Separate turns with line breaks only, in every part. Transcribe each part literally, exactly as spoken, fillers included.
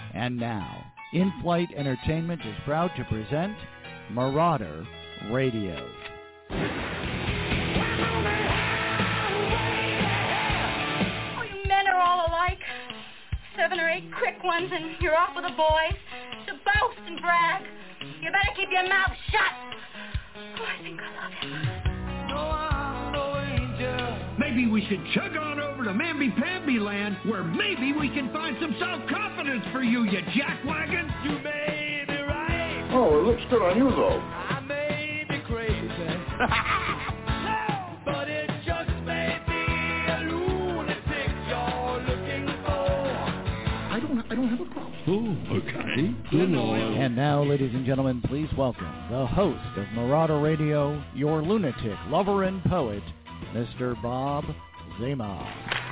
And now, In-Flight Entertainment is proud to present Marauder Radio.
Oh, you men are all alike. Seven or eight quick ones and you're off with the boys to boast and brag. You better keep your mouth shut. Oh, I think I love him.
No, I'm no angel. Maybe we should chug on over to Mamby-Pamby land, where maybe we can find some self-confidence for you, you jackwagon. You may be right.
Oh, it looks good on you, though.
I may be crazy. But it just may be a lunatic you're looking for.
I don't, I don't have a problem.
Oh, okay. Good morning.
And now, ladies and gentlemen, please welcome the host of Marauder Radio, your lunatic lover and poet, Mister Bob Zema.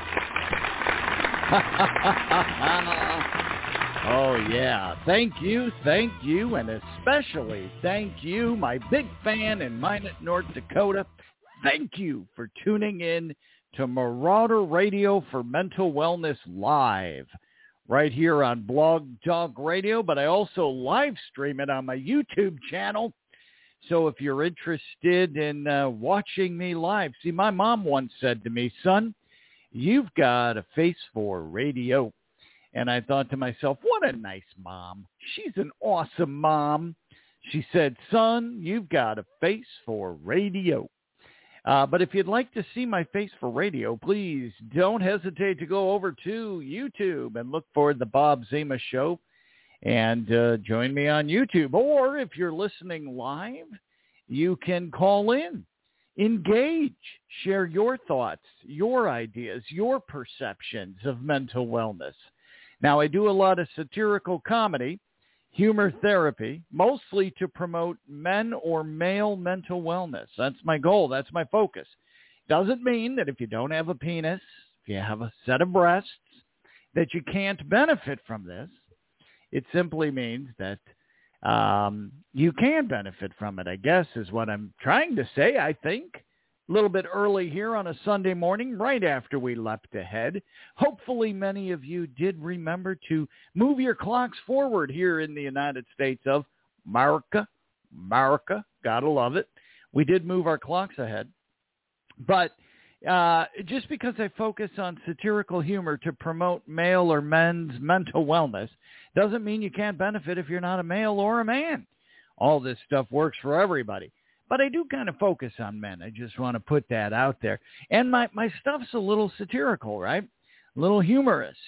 Oh, yeah. Thank you, thank you, and especially thank you, my big fan in Minot, North Dakota. Thank you for tuning in to Marauder Radio for Mental Wellness Live, right here on Blog Talk Radio, but I also live stream it on my YouTube channel. So if you're interested in uh, watching me live, see, my mom once said to me, son, you've got a face for radio. And I thought to myself, what a nice mom. She's an awesome mom. She said, son, you've got a face for radio. Uh, but if you'd like to see my face for radio, please don't hesitate to go over to YouTube and look for The Bob Zema Show and uh, join me on YouTube. Or if you're listening live, you can call in, engage, share your thoughts, your ideas, your perceptions of mental wellness. Now, I do a lot of satirical comedy, humor therapy, mostly to promote men or male mental wellness. That's my goal. That's my focus. Doesn't mean that if you don't have a penis, if you have a set of breasts, that you can't benefit from this. It simply means that um, you can benefit from it, I guess, is what I'm trying to say, I think. A little bit early here on a Sunday morning, right after we leapt ahead. Hopefully many of you did remember to move your clocks forward here in the United States of America. America, gotta love it. We did move our clocks ahead. But uh, just because I focus on satirical humor to promote male or men's mental wellness doesn't mean you can't benefit if you're not a male or a man. All this stuff works for everybody. But I do kind of focus on men. I just want to put that out there. And my, my stuff's a little satirical, right? A little humorous.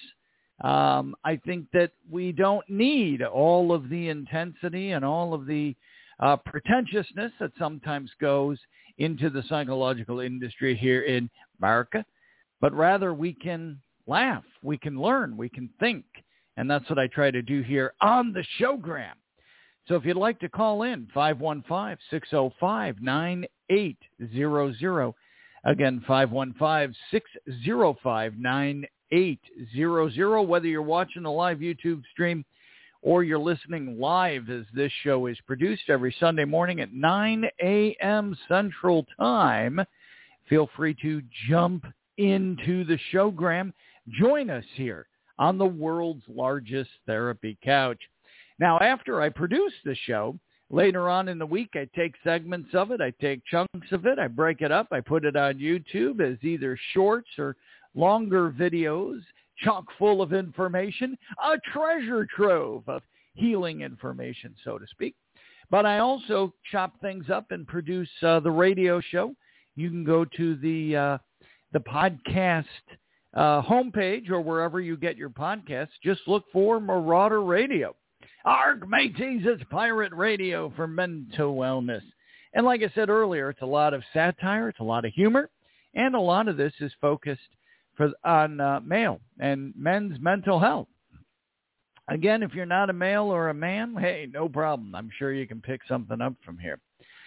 Um, I think that we don't need all of the intensity and all of the uh, pretentiousness that sometimes goes into the psychological industry here in America. But rather we can laugh, we can learn, we can think. And that's what I try to do here on the showgram. So if you'd like to call in, five one five, six oh five, nine eight zero zero. Again, five one five, six oh five, nine eight zero zero. Whether you're watching the live YouTube stream or you're listening live as this show is produced every Sunday morning at nine a.m. Central Time, feel free to jump into the showgram. Join us here on the world's largest therapy couch. Now, after I produce the show, later on in the week, I take segments of it, I take chunks of it, I break it up, I put it on YouTube as either shorts or longer videos, chock full of information, a treasure trove of healing information, so to speak. But I also chop things up and produce uh, the radio show. You can go to the uh, the podcast uh, homepage or wherever you get your podcasts. Just look for Marauder Radio. Arg, mateys, it's pirate radio for mental wellness. And like I said earlier, it's a lot of satire, it's a lot of humor, and a lot of this is focused for on uh, male and men's mental health. Again, if you're not a male or a man, hey, no problem. I'm sure you can pick something up from here.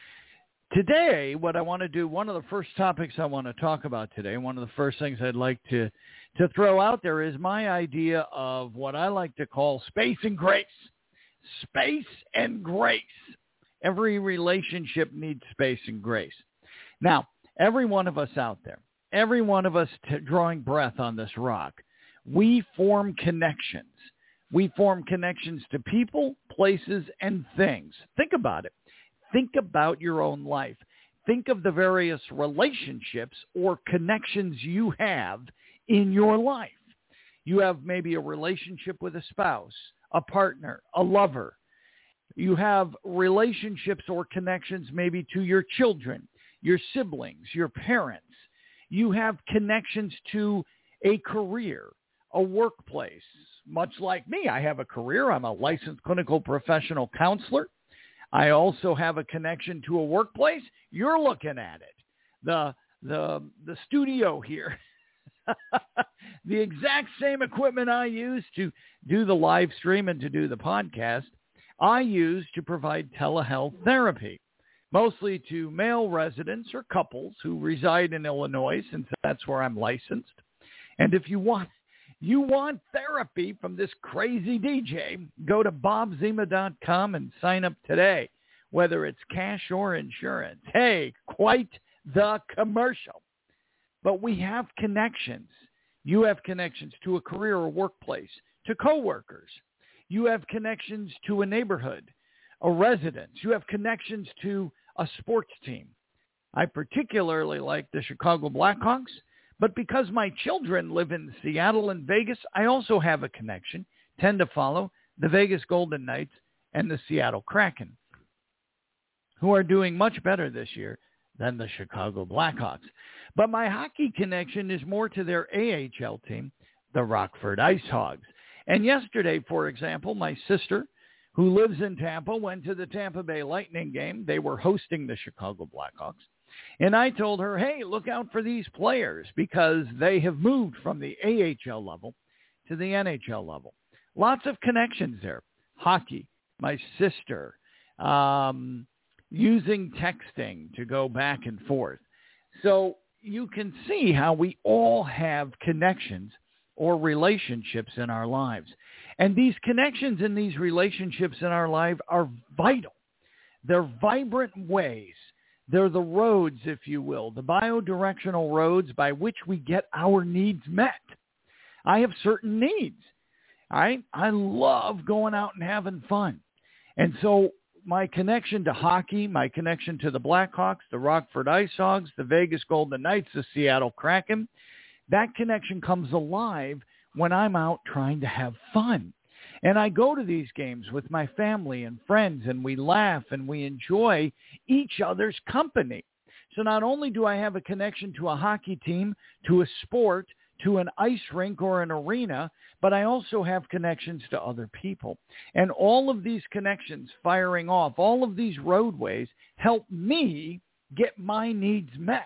Today, what I want to do, one of the first topics I want to talk about today, one of the first things I'd like to, to throw out there is my idea of what I like to call space and grace. Space and grace. Every relationship needs space and grace. Now, every one of us out there, every one of us t- drawing breath on this rock, we form connections We form connections to people, places, and things. Think about it. Think about your own life. Think of the various relationships or connections you have in your life. You have maybe a relationship with a spouse, a partner, a lover. You have relationships or connections maybe to your children, your siblings, your parents. You have connections to a career, a workplace. Much like me, I have a career. I'm a licensed clinical professional counselor. I also have a connection to a workplace. You're looking at it. The the the studio here. The exact same equipment I use to do the live stream and to do the podcast, I use to provide telehealth therapy, mostly to male residents or couples who reside in Illinois, since that's where I'm licensed. And if you want you want therapy from this crazy D J, go to bob zema dot com and sign up today, whether it's cash or insurance. Hey, quite the commercial. But we have connections. You have connections to a career or workplace, to coworkers. You have connections to a neighborhood, a residence. You have connections to a sports team. I particularly like the Chicago Blackhawks, but because my children live in Seattle and Vegas, I also have a connection, tend to follow the Vegas Golden Knights and the Seattle Kraken, who are doing much better this year than the Chicago Blackhawks. But my hockey connection is more to their A H L team, the Rockford Ice Hogs. And yesterday, for example, my sister, who lives in Tampa, went to the Tampa Bay Lightning game. They were hosting the Chicago Blackhawks. And I told her, hey, look out for these players because they have moved from the A H L level to the N H L level. Lots of connections there. Hockey, my sister, um, using texting to go back and forth. So you can see how we all have connections or relationships in our lives. And these connections and these relationships in our life are vital. They're vibrant ways. They're the roads, if you will, the biodirectional roads by which we get our needs met. I have certain needs. All right? I love going out and having fun. And so my connection to hockey, my connection to the Blackhawks, the Rockford Ice Hogs, the Vegas Golden Knights, the Seattle Kraken, that connection comes alive when I'm out trying to have fun. And I go to these games with my family and friends, and we laugh and we enjoy each other's company. So not only do I have a connection to a hockey team, to a sport, to an ice rink or an arena, but I also have connections to other people. And all of these connections firing off, all of these roadways help me get my needs met.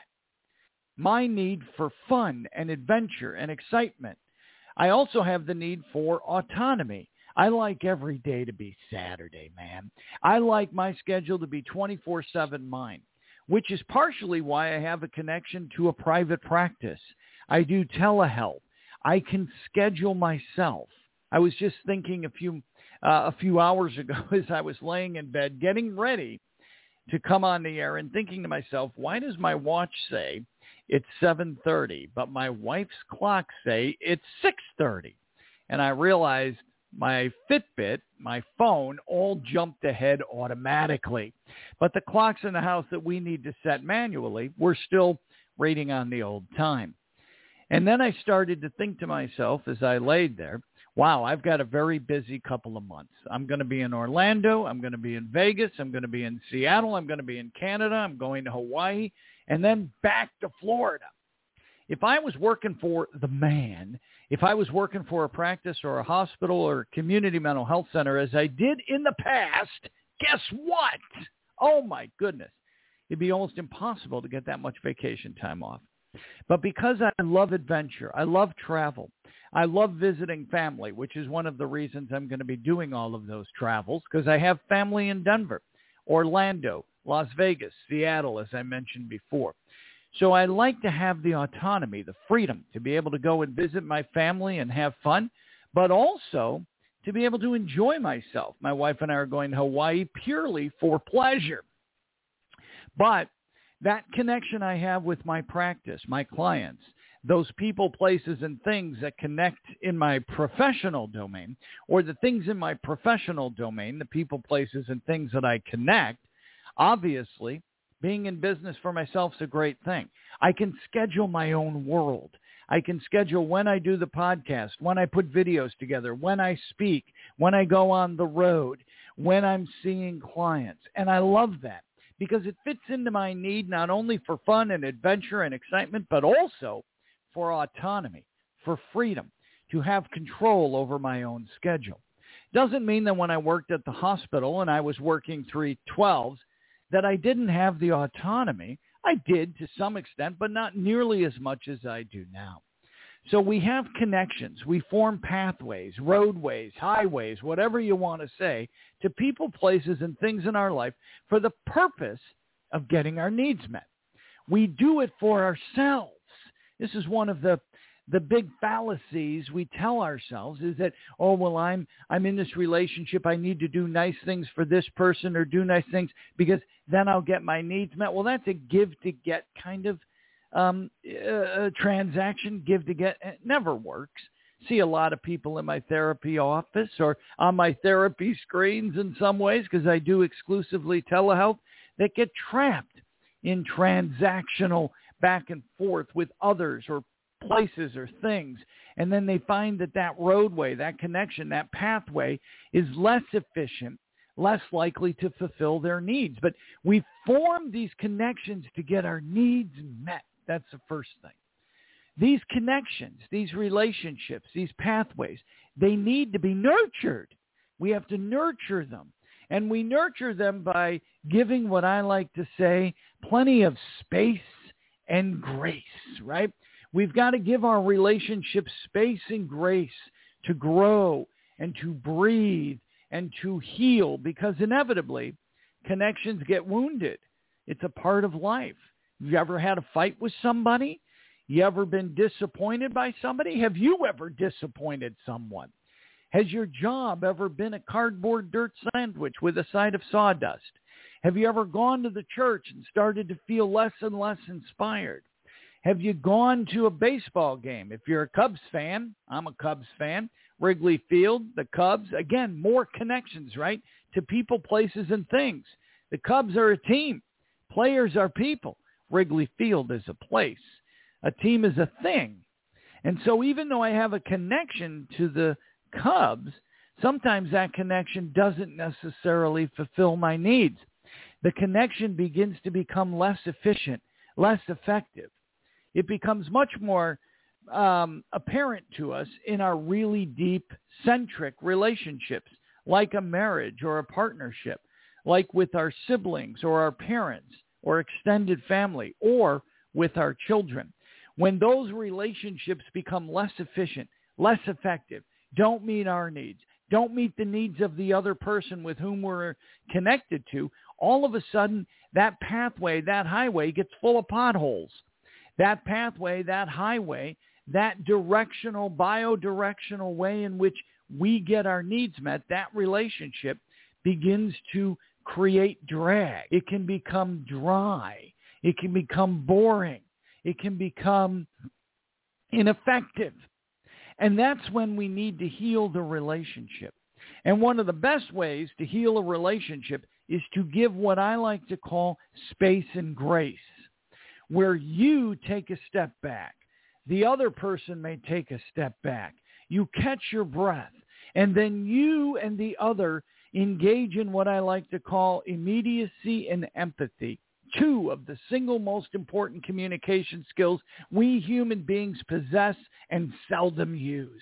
My need for fun and adventure and excitement. I also have the need for autonomy. I like every day to be Saturday, man. I like my schedule to be twenty-four seven mine, which is partially why I have a connection to a private practice. I do telehealth. I can schedule myself. I was just thinking a few uh, a few hours ago as I was laying in bed getting ready to come on the air and thinking to myself, why does my watch say it's seven thirty, but my wife's clock say it's six thirty? And I realized my Fitbit, my phone, all jumped ahead automatically. But the clocks in the house that we need to set manually, we're still rating on the old time. And then I started to think to myself as I laid there, wow, I've got a very busy couple of months. I'm going to be in Orlando. I'm going to be in Vegas. I'm going to be in Seattle. I'm going to be in Canada. I'm going to Hawaii, and then back to Florida. If I was working for the man, if I was working for a practice or a hospital or a community mental health center, as I did in the past, guess what? Oh, my goodness. It'd be almost impossible to get that much vacation time off. But because I love adventure, I love travel, I love visiting family, which is one of the reasons I'm going to be doing all of those travels, because I have family in Denver, Orlando, Las Vegas, Seattle, as I mentioned before. So I like to have the autonomy, the freedom to be able to go and visit my family and have fun, but also to be able to enjoy myself. My wife and I are going to Hawaii purely for pleasure. But that connection I have with my practice, my clients, those people, places, and things that connect in my professional domain, or the things in my professional domain, the people, places, and things that I connect, obviously, being in business for myself is a great thing. I can schedule my own world. I can schedule when I do the podcast, when I put videos together, when I speak, when I go on the road, when I'm seeing clients. And I love that because it fits into my need not only for fun and adventure and excitement, but also for autonomy, for freedom, to have control over my own schedule. Doesn't mean that when I worked at the hospital and I was working three twelves, that I didn't have the autonomy. I did to some extent, but not nearly as much as I do now. So we have connections. We form pathways, roadways, highways, whatever you want to say, to people, places, and things in our life for the purpose of getting our needs met. We do it for ourselves. This is one of the the big fallacies we tell ourselves is that, oh, well, I'm I'm in this relationship. I need to do nice things for this person or do nice things because then I'll get my needs met. Well, that's a give to get kind of um, uh, transaction, give to get. It never works. See a lot of people in my therapy office or on my therapy screens in some ways, because I do exclusively telehealth, that get trapped in transactional back and forth with others or places or things, and then they find that that roadway, that connection, that pathway is less efficient, less likely to fulfill their needs. But we form these connections to get our needs met. That's the first thing. These connections, these relationships, these pathways, they need to be nurtured. We have to nurture them. And we nurture them by giving what I like to say, plenty of space and grace, right? We've got to give our relationships space and grace to grow and to breathe and to heal, because inevitably connections get wounded. It's a part of life. Have you ever had a fight with somebody? You ever been disappointed by somebody? Have you ever disappointed someone? Has your job ever been a cardboard dirt sandwich with a side of sawdust? Have you ever gone to the church and started to feel less and less inspired? Have you gone to a baseball game? If you're a Cubs fan, I'm a Cubs fan, Wrigley Field, the Cubs, again, more connections, right, to people, places, and things. The Cubs are a team. Players are people. Wrigley Field is a place. A team is a thing. And so even though I have a connection to the Cubs, sometimes that connection doesn't necessarily fulfill my needs. The connection begins to become less efficient, less effective. It becomes much more um, apparent to us in our really deep, centric relationships, like a marriage or a partnership, like with our siblings or our parents or extended family or with our children. When those relationships become less efficient, less effective, don't meet our needs, don't meet the needs of the other person with whom we're connected to, all of a sudden that pathway, that highway gets full of potholes. That pathway, that highway, that directional, biodirectional way in which we get our needs met, that relationship begins to create drag. It can become dry. It can become boring. It can become ineffective. And that's when we need to heal the relationship. And one of the best ways to heal a relationship is to give what I like to call space and grace, where you take a step back. The other person may take a step back. You catch your breath, and then you and the other engage in what I like to call immediacy and empathy, two of the single most important communication skills we human beings possess and seldom use.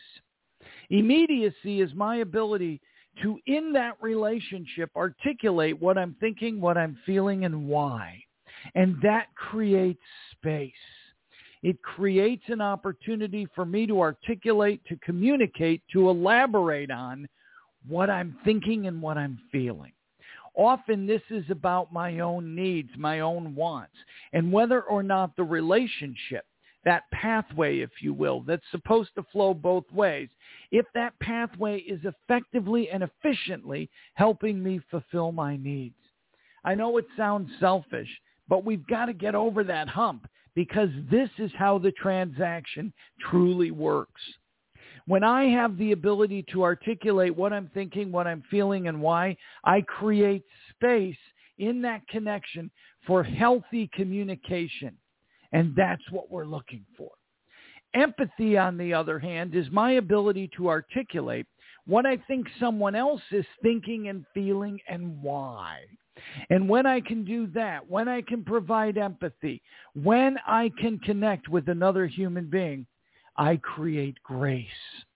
Immediacy is my ability to, in that relationship, articulate what I'm thinking, what I'm feeling, and why. And that creates space. It creates an opportunity for me to articulate, to communicate, to elaborate on what I'm thinking and what I'm feeling. Often this is about my own needs, my own wants, and whether or not the relationship, that pathway, if you will, that's supposed to flow both ways, if that pathway is effectively and efficiently helping me fulfill my needs. I know it sounds selfish, but we've got to get over that hump because this is how the transaction truly works. When I have the ability to articulate what I'm thinking, what I'm feeling, and why, I create space in that connection for healthy communication. And that's what we're looking for. Empathy, on the other hand, is my ability to articulate what I think someone else is thinking and feeling and why. And when I can do that, when I can provide empathy, when I can connect with another human being, I create grace.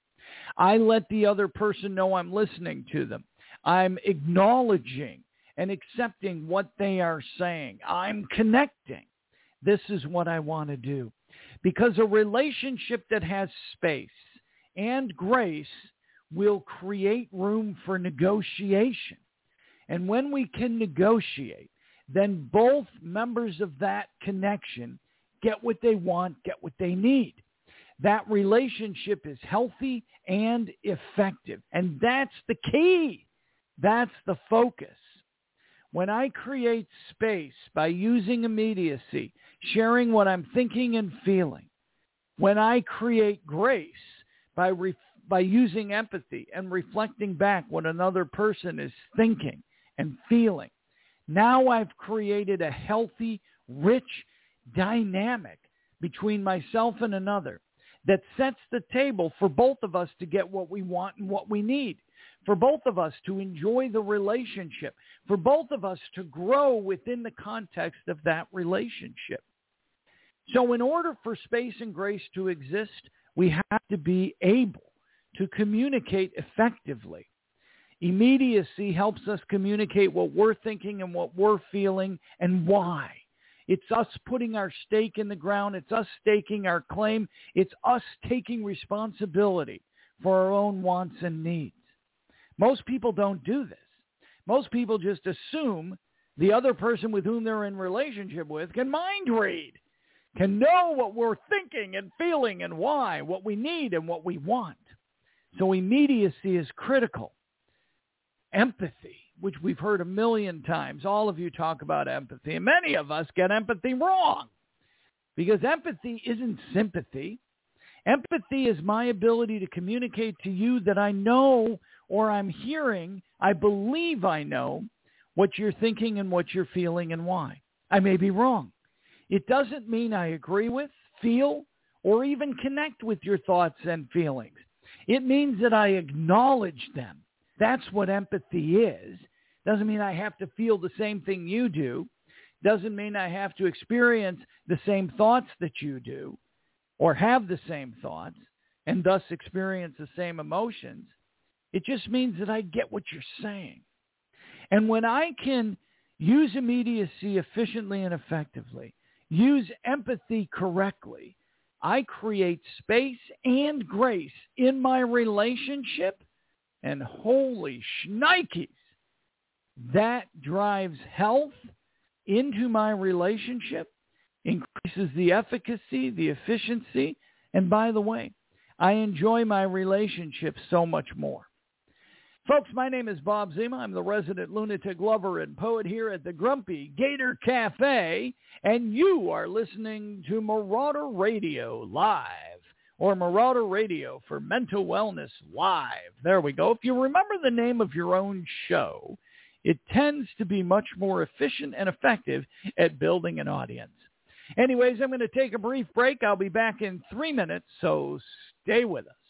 I let the other person know I'm listening to them. I'm acknowledging and accepting what they are saying. I'm connecting. This is what I want to do. Because a relationship that has space and grace will create room for negotiation. And when we can negotiate, then both members of that connection get what they want, get what they need. That relationship is healthy and effective. And that's the key. That's the focus. When I create space by using immediacy, sharing what I'm thinking and feeling, when I create grace by re- by using empathy and reflecting back what another person is thinking and feeling, now I've created a healthy, rich dynamic between myself and another that sets the table for both of us to get what we want and what we need, for both of us to enjoy the relationship, for both of us to grow within the context of that relationship. So in order for space and grace to exist, we have to be able to communicate effectively. Immediacy helps us communicate what we're thinking and what we're feeling and why. It's us putting our stake in the ground. It's us staking our claim. It's us taking responsibility for our own wants and needs. Most people don't do this. Most people just assume the other person with whom they're in relationship with can mind read, can know what we're thinking and feeling and why, what we need and what we want. So immediacy is critical. Empathy, which we've heard a million times. All of you talk about empathy, and many of us get empathy wrong because empathy isn't sympathy. Empathy is my ability to communicate to you that I know or I'm hearing, I believe I know what you're thinking and what you're feeling and why. I may be wrong. It doesn't mean I agree with, feel, or even connect with your thoughts and feelings. It means that I acknowledge them. That's what empathy is. Doesn't mean I have to feel the same thing you do. Doesn't mean I have to experience the same thoughts that you do or have the same thoughts and thus experience the same emotions. It just means that I get what you're saying. And when I can use immediacy efficiently and effectively, use empathy correctly, I create space and grace in my relationship, and holy shnikes, that drives health into my relationship, increases the efficacy, the efficiency, and by the way, I enjoy my relationship so much more. Folks, my name is Bob Zima. I'm the resident lunatic lover and poet here at the Grumpy Gator Cafe, and you are listening to Marauder Radio Live, or Marauder Radio for Mental Wellness Live. There we go. If you remember the name of your own show, it tends to be much more efficient and effective at building an audience. Anyways, I'm going to take a brief break. I'll be back in three minutes, so stay with us.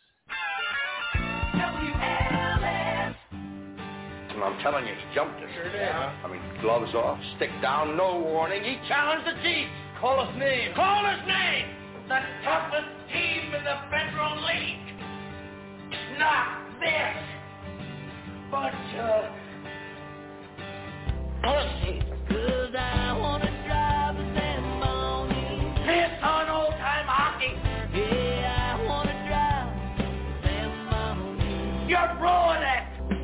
I'm telling you, he jumped us.
Sure did.
Yeah. I mean, gloves off, stick down, no warning. He challenged the chief.
Call his name.
Call his name. The toughest team in the Federal League. Not this. Bunch of pussies.
Cause I wanna drive them morning.
Piss on old-time hockey.
Yeah, I wanna drive them morning.
You're ruining it.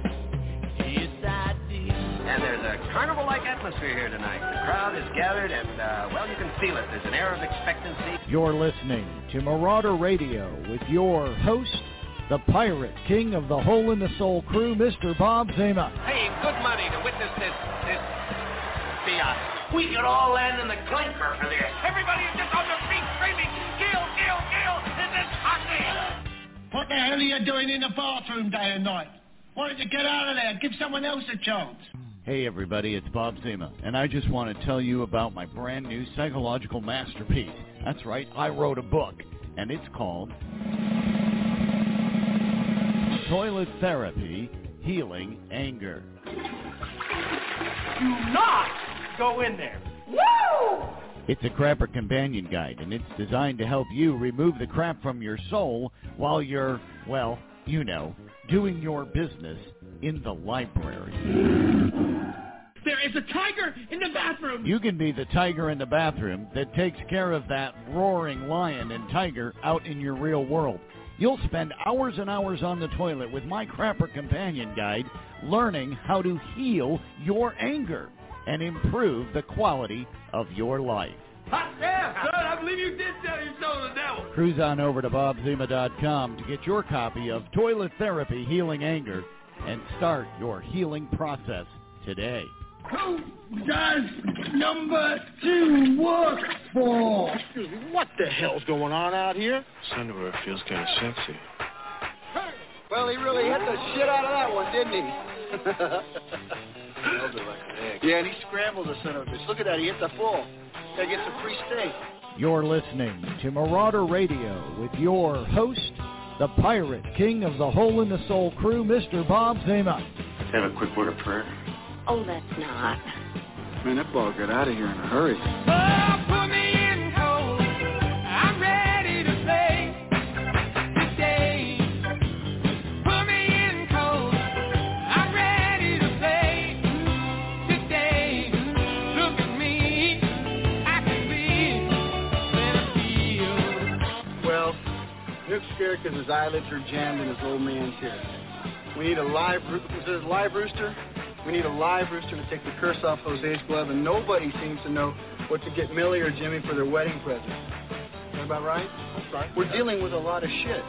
And there's a carnival-like atmosphere here tonight. The crowd is gathered, and, uh, well, you can feel it. There's an air of expectancy.
You're listening to Marauder Radio with your host, the pirate king of the Hole in the Soul crew, Mister Bob Zima.
Paying good money to witness this, this fiasco.
We could all land in the clinker for this. Everybody is just on their feet screaming, Gil, Gil, Gil, this is hockey.
What the hell are you doing in the bathroom day and night? Why don't you get out of there? Give someone else a chance.
Hey everybody, it's Bob Zima, and I just want to tell you about my brand new psychological masterpiece. That's right, I wrote a book, and it's called Toilet Therapy, Healing Anger.
Do not go in there. Woo!
It's a crapper companion guide, and it's designed to help you remove the crap from your soul while you're, well, you know, doing your business in the library.
There is a tiger in the bathroom.
You can be the tiger in the bathroom that takes care of that roaring lion and tiger out in your real world. You'll spend hours and hours on the toilet with my crapper companion guide learning how to heal your anger and improve the quality of your life.
Hot damn, son, I believe you did tell your soul to the devil.
Cruise on over to bob zima dot com to get your copy of Toilet Therapy, Healing Anger and start your healing process today.
Who does number two work for?
Excuse me, what the hell's going on out here?
This underwear feels kind of sexy.
Well, he really hit the shit out of that one, didn't he?
Held it like an egg.
Yeah, and he scrambled the son of a bitch. Look at that, he hit the full. Gotta get some free steak.
You're listening to Marauder Radio with your host, the Pirate King of the Hole in the Soul crew, Mister Bob Zima.
Let's have a quick word of prayer.
Oh, let's not.
Man, that ball got out of here in a hurry.
Oh, put me in cold. I'm ready to play today. Put me in cold. I'm ready to play today. Look at me. I can be better feel.
Well, Nick's scared because his eyelids are jammed in his old man's hair. We need a live, is it a live rooster? We need a live rooster to take the curse off those Ace Glove, and nobody seems to know what to get Millie or Jimmy for their wedding present. Is that about right? That's right. We're dealing with a lot of shit.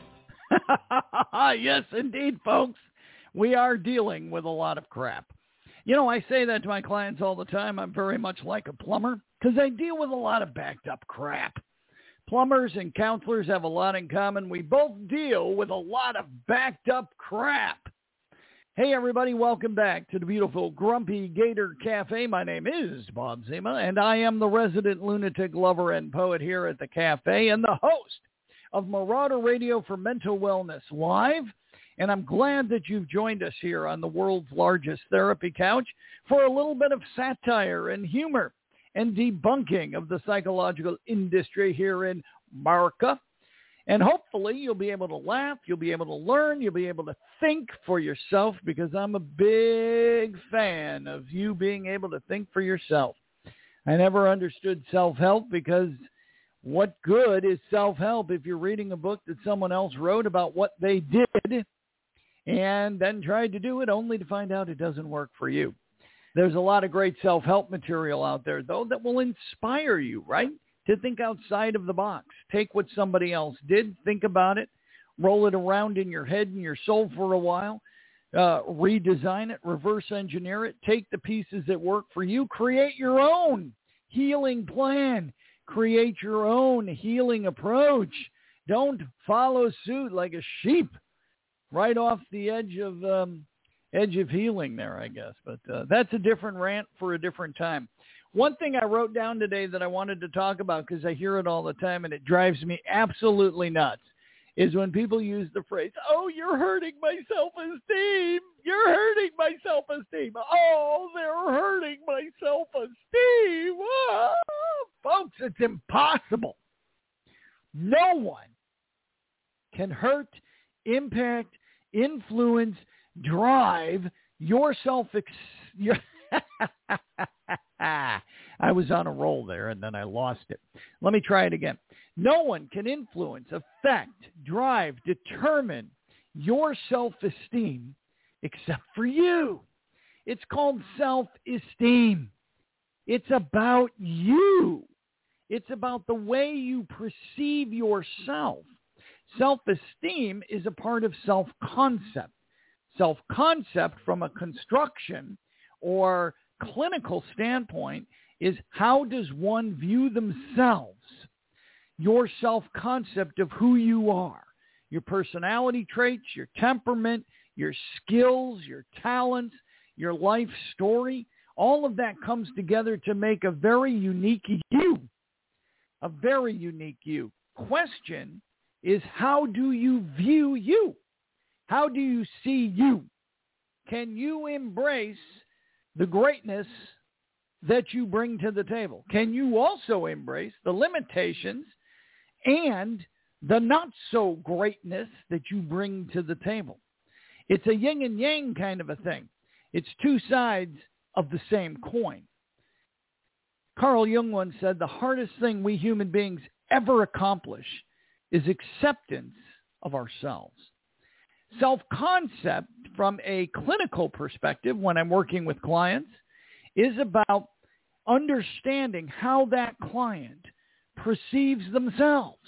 Yes, indeed, folks. We are dealing with a lot of crap. You know, I say that to my clients all the time. I'm very much like a plumber because I deal with a lot of backed up crap. Plumbers and counselors have a lot in common. We both deal with a lot of backed up crap. Hey, everybody, welcome back to the beautiful Grumpy Gator Cafe. My name is Bob Zima, and I am the resident lunatic lover and poet here at the cafe and the host of Marauder Radio for Mental Wellness Live. And I'm glad that you've joined us here on the world's largest therapy couch for a little bit of satire and humor and debunking of the psychological industry here in America. And hopefully you'll be able to laugh, you'll be able to learn, you'll be able to think for yourself because I'm a big fan of you being able to think for yourself. I never understood self-help because what good is self-help if you're reading a book that someone else wrote about what they did and then tried to do it only to find out it doesn't work for you. There's a lot of great self-help material out there, though, that will inspire you, right? To think outside of the box. Take what somebody else did, think about it, roll it around in your head and your soul for a while, uh, redesign it, reverse engineer it, take the pieces that work for you, create your own healing plan, create your own healing approach. Don't follow suit like a sheep right off the edge of um, edge of healing there, I guess. But uh, that's a different rant for a different time. One thing I wrote down today that I wanted to talk about because I hear it all the time and it drives me absolutely nuts is when people use the phrase, oh, you're hurting my self-esteem. You're hurting my self-esteem. Oh, they're hurting my self-esteem. Ah. Folks, it's impossible. No one can hurt, impact, influence, drive your self-esteem. I was on a roll there, and then I lost it. Let me try it again. No one can influence, affect, drive, determine your self-esteem except for you. It's called self-esteem. It's about you. It's about the way you perceive yourself. Self-esteem is a part of self-concept. Self-concept from a construction or clinical standpoint is how does one view themselves? Your self-concept of who you are, your personality traits, your temperament, your skills, your talents, your life story, all of that comes together to make a very unique you, a very unique you. Question is, how do you view you? How do you see you? Can you embrace the greatness that you bring to the table? Can you also embrace the limitations and the not-so-greatness that you bring to the table? It's a yin and yang kind of a thing. It's two sides of the same coin. Carl Jung once said, the hardest thing we human beings ever accomplish is acceptance of ourselves. Self-concept, from a clinical perspective, when I'm working with clients, is about understanding how that client perceives themselves.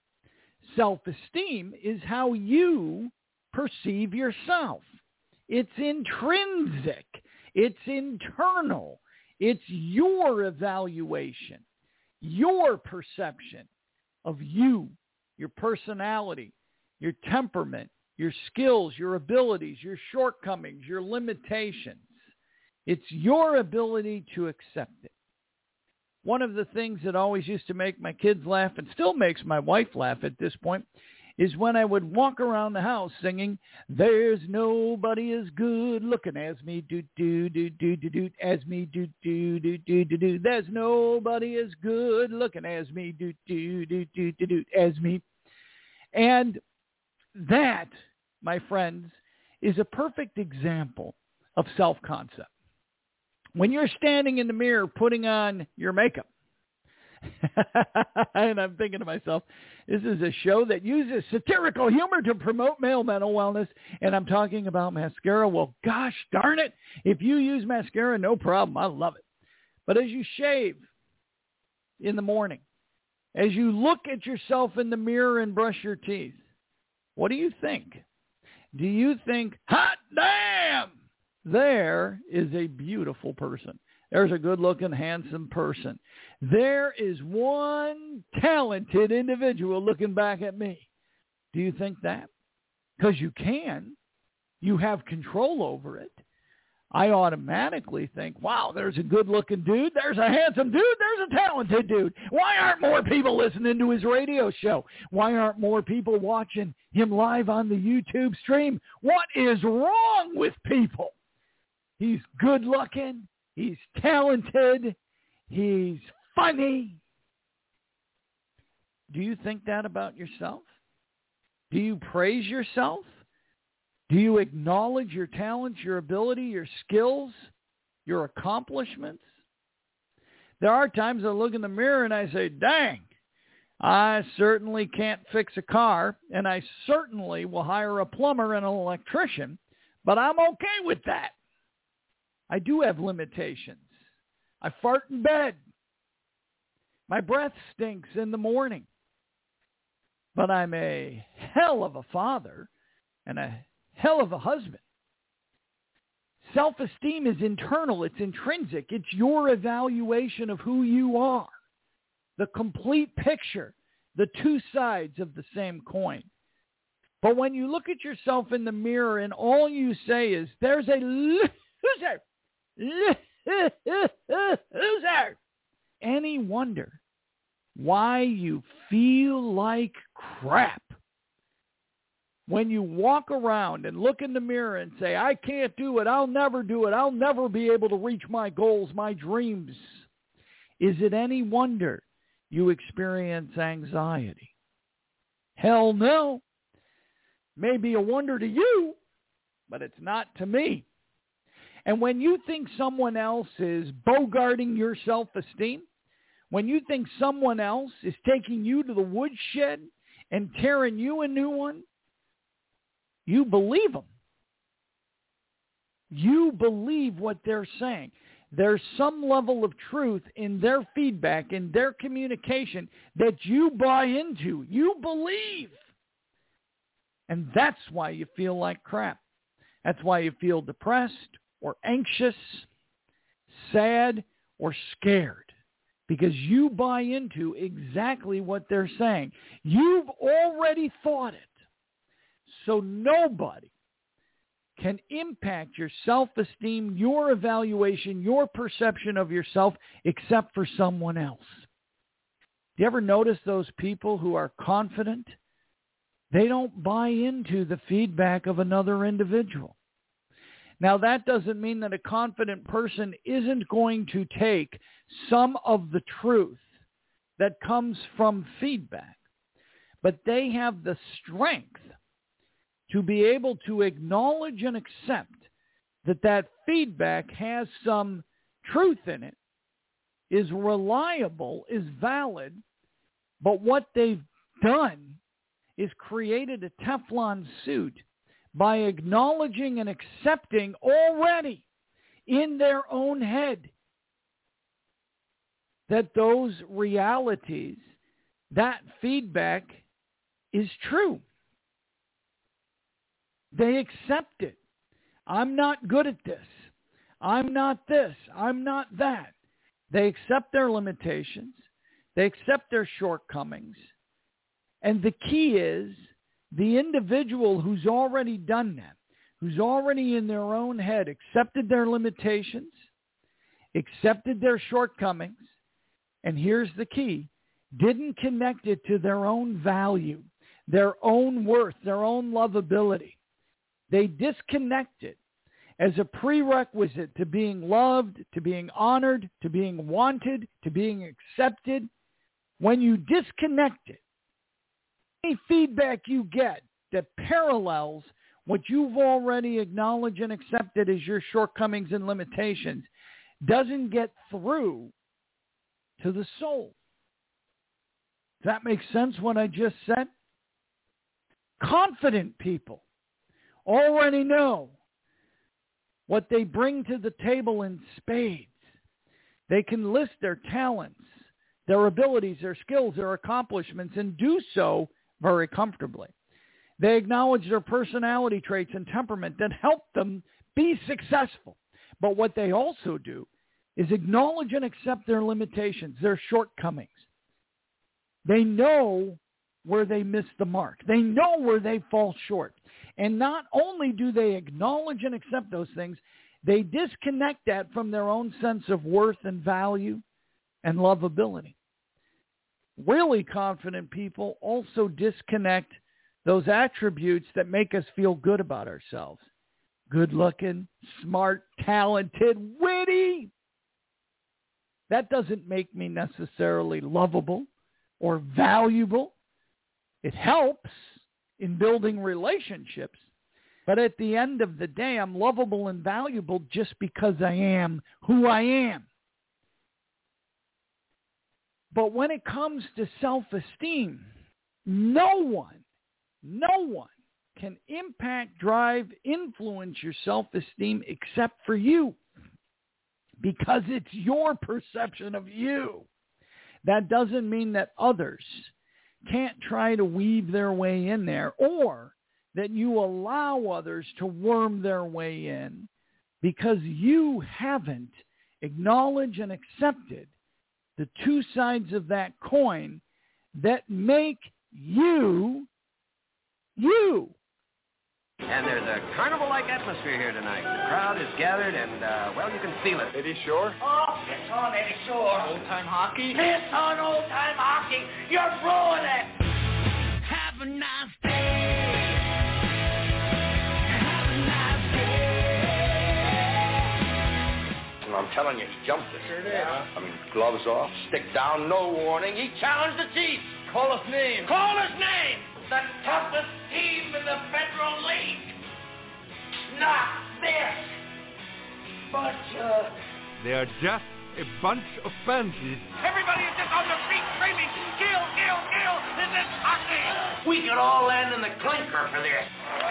Self-esteem is how you perceive yourself. It's intrinsic. It's internal. It's your evaluation, your perception of you, your personality, your temperament, your skills, your abilities, your shortcomings, your limitations. It's your ability to accept it. One of the things that always used to make my kids laugh, and still makes my wife laugh at this point, is when I would walk around the house singing, there's nobody as good looking as me, do, do, do, do, do, do, as me, do, do, do, do, do, do. There's nobody as good looking as me, do, do, do, do, do, do, as me. And that, my friends, is a perfect example of self-concept. When you're standing in the mirror putting on your makeup, and I'm thinking to myself, this is a show that uses satirical humor to promote male mental wellness, and I'm talking about mascara. Well, gosh darn it, if you use mascara, no problem. I love it. But as you shave in the morning, as you look at yourself in the mirror and brush your teeth, what do you think? Do you think, hot damn, there is a beautiful person. There's a good-looking, handsome person. There is one talented individual looking back at me. Do you think that? Because you can. You have control over it. I automatically think, wow, there's a good-looking dude. There's a handsome dude. There's a talented dude. Why aren't more people listening to his radio show? Why aren't more people watching him live on the YouTube stream? What is wrong with people? He's good-looking. He's talented. He's funny. Do you think that about yourself? Do you praise yourself? Do you acknowledge your talents, your ability, your skills, your accomplishments? There are times I look in the mirror and I say, dang, I certainly can't fix a car, and I certainly will hire a plumber and an electrician, but I'm okay with that. I do have limitations. I fart in bed. My breath stinks in the morning. But I'm a hell of a father and a hell of a husband. Self-esteem is internal. It's intrinsic. It's your evaluation of who you are. The complete picture. The two sides of the same coin. But when you look at yourself in the mirror and all you say is, there's a loser. Loser. Any wonder why you feel like crap? When you walk around and look in the mirror and say, I can't do it, I'll never do it, I'll never be able to reach my goals, my dreams, is it any wonder you experience anxiety? Hell no. Maybe a wonder to you, but it's not to me. And when you think someone else is bogarting your self-esteem, when you think someone else is taking you to the woodshed and tearing you a new one, you believe them. You believe what they're saying. There's some level of truth in their feedback, in their communication that you buy into. You believe. And that's why you feel like crap. That's why you feel depressed or anxious, sad or scared. because you buy into exactly what they're saying. You've already thought it. So nobody can impact your self-esteem, your evaluation, your perception of yourself, except for someone else. Do you ever notice those people who are confident? They don't buy into the feedback of another individual. Now, that doesn't mean that a confident person isn't going to take some of the truth that comes from feedback, but they have the strength to be able to acknowledge and accept that that feedback has some truth in it, is reliable, is valid, but what they've done is created a Teflon suit by acknowledging and accepting already in their own head that those realities, that feedback is true. They accept it. I'm not good at this. I'm not this. I'm not that. They accept their limitations. They accept their shortcomings. And the key is the individual who's already done that, who's already in their own head accepted their limitations, accepted their shortcomings, and here's the key, didn't connect it to their own value, their own worth, their own lovability. They disconnect it as a prerequisite to being loved, to being honored, to being wanted, to being accepted. When you disconnect it, any feedback you get that parallels what you've already acknowledged and accepted as your shortcomings and limitations doesn't get through to the soul. Does that make sense what I just said? Confident people already know what they bring to the table in spades. They can list their talents, their abilities, their skills, their accomplishments, and do so very comfortably. They acknowledge their personality traits and temperament that help them be successful. But what they also do is acknowledge and accept their limitations, their shortcomings. They know where they miss the mark. They know where they fall short. And not only do they acknowledge and accept those things, they disconnect that from their own sense of worth and value and lovability. Really confident people also disconnect those attributes that make us feel good about ourselves. Good-looking, smart, talented, witty. That doesn't make me necessarily lovable or valuable. It helps in building relationships, but at the end of the day, I'm lovable and valuable just because I am who I am. But when it comes to self-esteem, no one, no one can impact, drive, influence your self-esteem except for you, because it's your perception of you. That doesn't mean that others can't try to weave their way in there, or that you allow others to worm their way in, because you haven't acknowledged and accepted the two sides of that coin that make you, you.
And there's a carnival-like atmosphere here tonight. The crowd is gathered, and, uh, well, you can feel it.
Eddie Shore?
Oh, it's on Eddie Shore.
Old-time hockey?
It's on old-time hockey. You're ruining it.
Have a nice day. Have a nice day.
Well, I'm telling you, he jumped it.
Sure did.
Yeah. I mean, gloves off, stick down, no warning. He challenged the chief.
Call his name.
Call his name. The toughest team in the Federal League. Not this. But, uh...
They're just a bunch of pansies.
Everybody is just on their feet screaming, kill, kill, kill. This is hockey. We could all land in the clinker for this.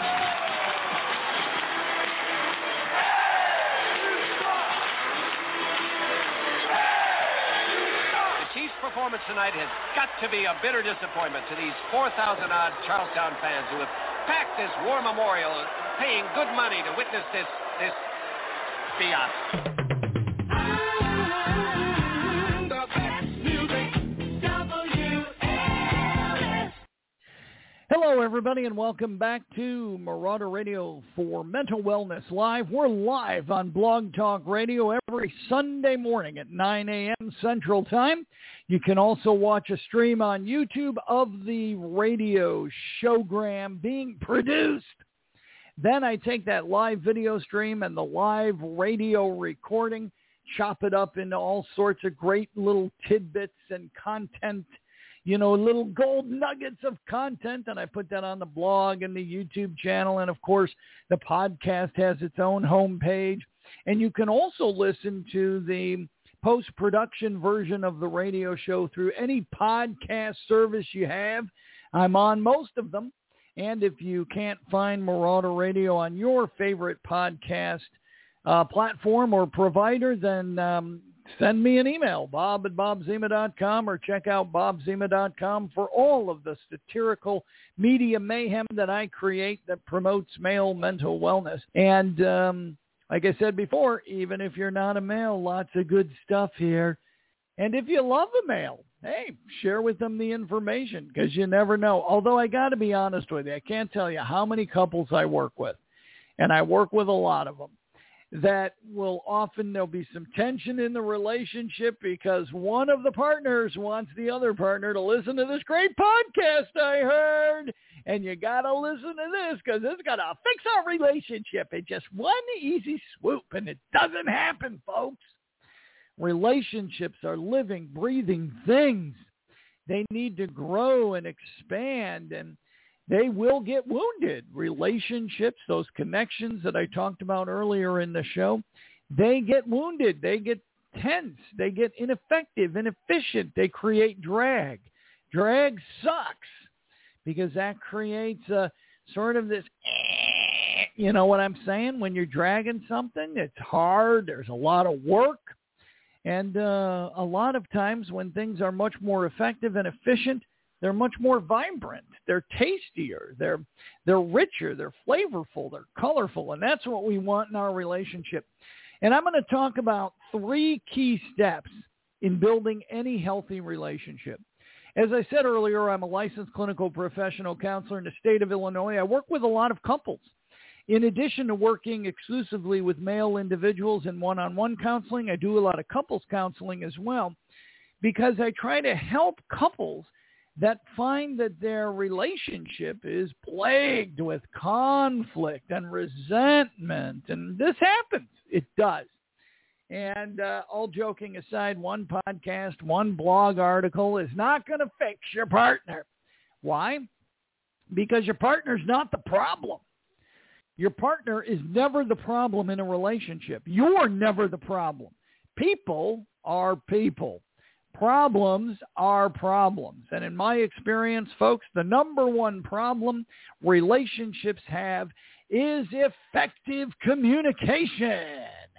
Chiefs' performance tonight has got to be a bitter disappointment to these four thousand odd Charlestown fans who have packed this war memorial, paying good money to witness this, this fiasco.
Hello, everybody, and welcome back to Marauder Radio for Mental Wellness Live. We're live on Blog Talk Radio every Sunday morning at nine a.m. Central Time. You can also watch a stream on YouTube of the radio showgram being produced. Then I take that live video stream and the live radio recording, chop it up into all sorts of great little tidbits and content, you know, little gold nuggets of content, and I put that on the blog and the YouTube channel, and of course, the podcast has its own homepage, and you can also listen to the post-production version of the radio show through any podcast service you have. I'm on most of them, and if you can't find Marauder Radio on your favorite podcast uh, platform or provider, then um, send me an email, bob at bob zema dot com, or check out bob zema dot com for all of the satirical media mayhem that I create that promotes male mental wellness. And um, like I said before, even if you're not a male, lots of good stuff here. And if you love a male, hey, share with them the information, because you never know. Although I got to be honest with you, I can't tell you how many couples I work with, and I work with a lot of them, that will often, there'll be some tension in the relationship because one of the partners wants the other partner to listen to this great podcast I heard. And you got to listen to this because it's going to fix our relationship in just one easy swoop. And it doesn't happen, folks. Relationships are living, breathing things. They need to grow and expand, and they will get wounded. Relationships, those connections that I talked about earlier in the show, they get wounded. They get tense. They get ineffective, inefficient. They create drag. Drag sucks because that creates a sort of this, you know what I'm saying? When you're dragging something, it's hard. There's a lot of work. And uh, a lot of times when things are much more effective and efficient, they're much more vibrant. They're tastier. They're they're richer. They're flavorful. They're colorful. And that's what we want in our relationship. And I'm going to talk about three key steps in building any healthy relationship. As I said earlier, I'm a licensed clinical professional counselor in the state of Illinois. I work with a lot of couples. In addition to working exclusively with male individuals in one-on-one counseling, I do a lot of couples counseling as well, because I try to help couples that find that their relationship is plagued with conflict and resentment. And this happens. It does. And uh, all joking aside, one podcast, one blog article is not going to fix your partner. Why? Because your partner's not the problem. Your partner is never the problem in a relationship. You're never the problem. People are people. Problems are problems. And in my experience, folks, the number one problem relationships have is effective communication.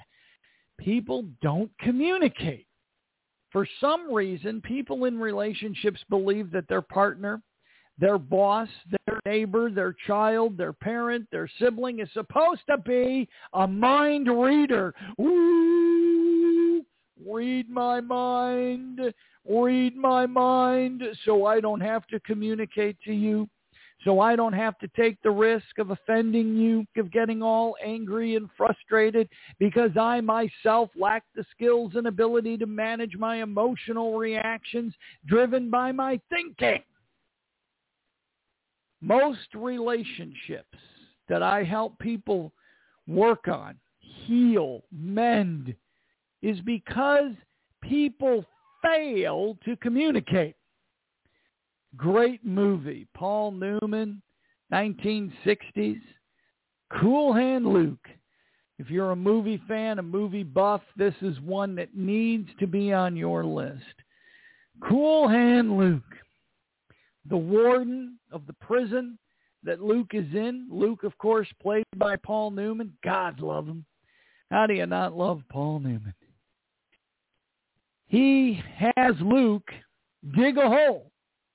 People don't communicate. For some reason, people in relationships believe that their partner, their boss, their neighbor, their child, their parent, their sibling is supposed to be a mind reader. Ooh, read my mind, read my mind, so I don't have to communicate to you, so I don't have to take the risk of offending you, of getting all angry and frustrated, because I myself lack the skills and ability to manage my emotional reactions driven by my thinking. Most relationships that I help people work on, heal, mend, is because people fail to communicate. Great movie, Paul Newman, nineteen sixties, Cool Hand Luke. If you're a movie fan, a movie buff, this is one that needs to be on your list. Cool Hand Luke. The warden of the prison that Luke is in. Luke, of course, played by Paul Newman. God love him. How do you not love Paul Newman? He has Luke dig a hole.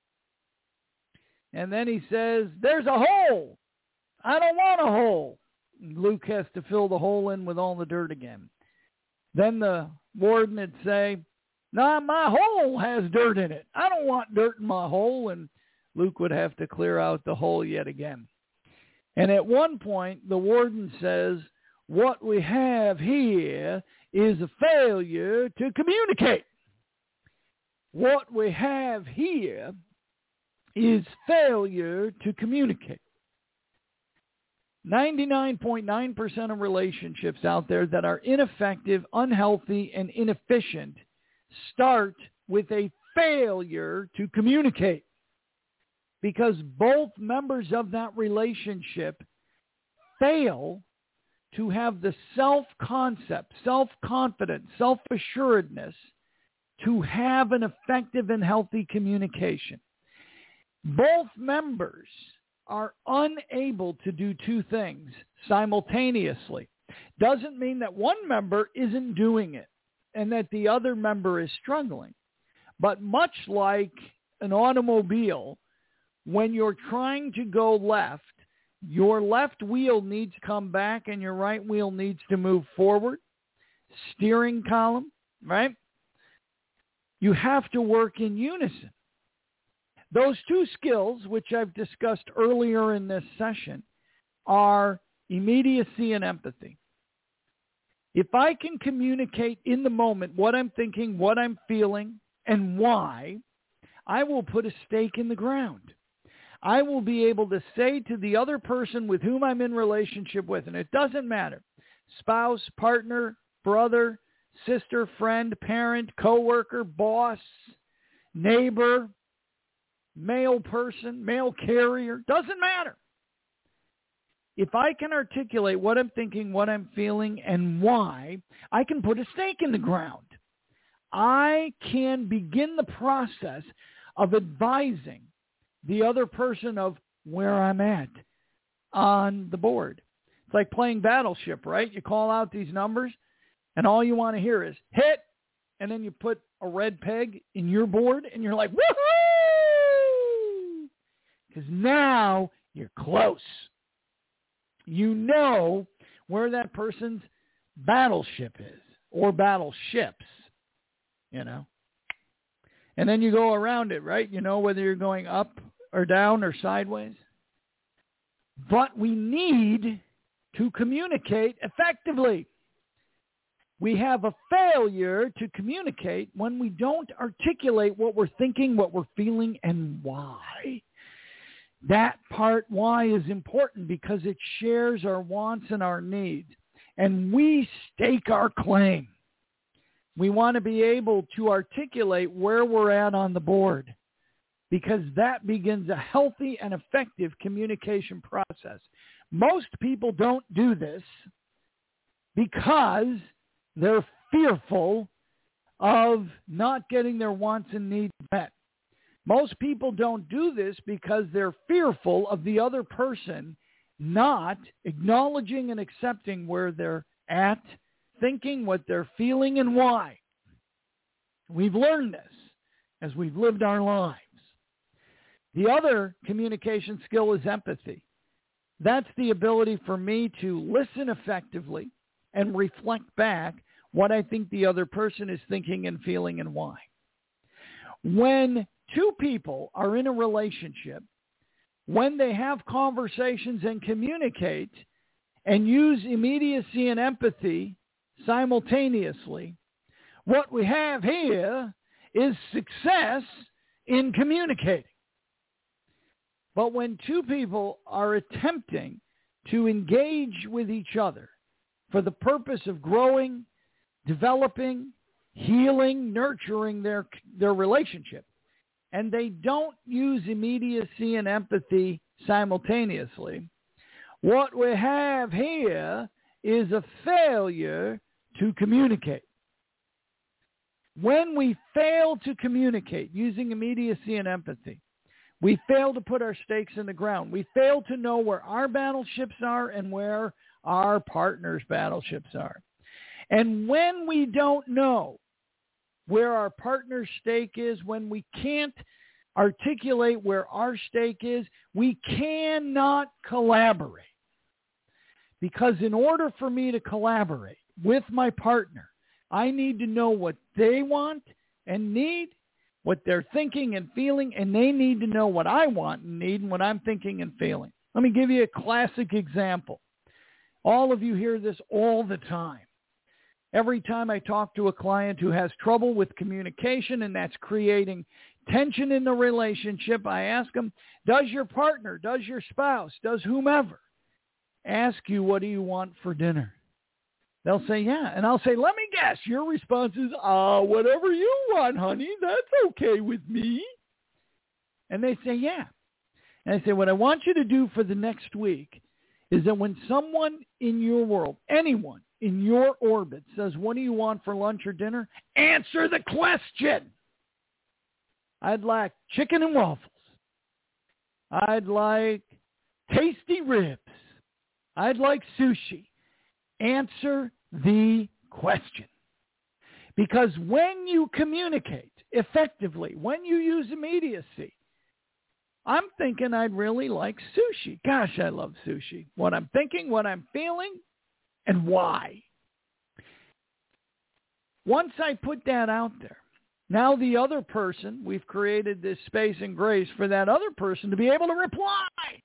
And then he says, there's a hole. I don't want a hole. And Luke has to fill the hole in with all the dirt again. Then the warden would say, nah, my hole has dirt in it. I don't want dirt in my hole. And Luke would have to clear out the hole yet again. And at one point, the warden says, what we have here is a failure to communicate. What we have here is failure to communicate. ninety-nine point nine percent of relationships out there that are ineffective, unhealthy, and inefficient start with a failure to communicate, because both members of that relationship fail to have the self-concept, self-confidence, self-assuredness to have an effective and healthy communication. Both members are unable to do two things simultaneously. Doesn't mean that one member isn't doing it and that the other member is struggling. But much like an automobile, when you're trying to go left, your left wheel needs to come back and your right wheel needs to move forward. Steering column, right? You have to work in unison. Those two skills, which I've discussed earlier in this session, are immediacy and empathy. If I can communicate in the moment what I'm thinking, what I'm feeling, and why, I will put a stake in the ground. I will be able to say to the other person with whom I'm in relationship with, and it doesn't matter, spouse, partner, brother, sister, friend, parent, coworker, boss, neighbor, male person, mail carrier, doesn't matter. If I can articulate what I'm thinking, what I'm feeling, and why, I can put a stake in the ground. I can begin the process of advising the other person of where I'm at on the board. It's like playing Battleship, right? You call out these numbers, and all you want to hear is hit, and then you put a red peg in your board, and you're like, woohoo! Because now you're close. You know where that person's battleship is, or battleships, you know. And then you go around it, right? You know whether you're going up or down or sideways. But we need to communicate effectively. We have a failure to communicate when we don't articulate what we're thinking, what we're feeling, and why. That part, why, is important because it shares our wants and our needs. And we stake our claim. We want to be able to articulate where we're at on the board, because that begins a healthy and effective communication process. Most people don't do this because they're fearful of not getting their wants and needs met. Most people don't do this because they're fearful of the other person not acknowledging and accepting where they're at, thinking, what they're feeling, and why. We've learned this as we've lived our lives. The other communication skill is empathy. That's the ability for me to listen effectively and reflect back what I think the other person is thinking and feeling and why. When two people are in a relationship, when they have conversations and communicate and use immediacy and empathy simultaneously, what we have here is success in communicating. But when two people are attempting to engage with each other for the purpose of growing, developing, healing, nurturing their, their relationship, and they don't use immediacy and empathy simultaneously, what we have here is a failure to communicate. When we fail to communicate using immediacy and empathy, we fail to put our stakes in the ground. We fail to know where our battleships are and where our partner's battleships are. And when we don't know where our partner's stake is, when we can't articulate where our stake is, we cannot collaborate. Because in order for me to collaborate with my partner, I need to know what they want and need, what they're thinking and feeling, and they need to know what I want and need and what I'm thinking and feeling. Let me give you a classic example. All of you hear this all the time. Every time I talk to a client who has trouble with communication and that's creating tension in the relationship, I ask them, does your partner, does your spouse, does whomever ask you, what do you want for dinner? They'll say, yeah. And I'll say, let me guess. Your response is, ah, uh, whatever you want, honey. That's okay with me. And they say, yeah. And I say, what I want you to do for the next week is that when someone in your world, anyone in your orbit says, what do you want for lunch or dinner? Answer the question. I'd like chicken and waffles. I'd like tasty ribs. I'd like sushi. Answer the question. Because when you communicate effectively, when you use immediacy, I'm thinking I'd really like sushi. Gosh, I love sushi. What I'm thinking, what I'm feeling, and why. Once I put that out there, now the other person, we've created this space and grace for that other person to be able to reply.